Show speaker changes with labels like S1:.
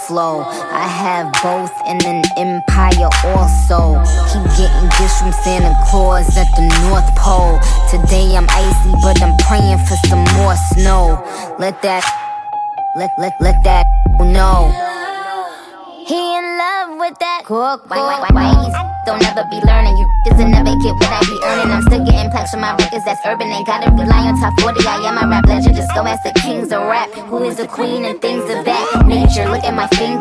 S1: flow. I have both and an empire also. Keep getting gifts from Santa Claus at the North Pole. Today I'm icy, but I'm praying for some more snow. Let that know. He in love with that cook. Why don't ever be learning? You will never get what I be earning. I'm still getting plaques from my records that's urban. Ain't gotta rely on top 40. I am my rap legend. Just go ask the kings of rap. Who is the queen and things of that nature. Look at my finger.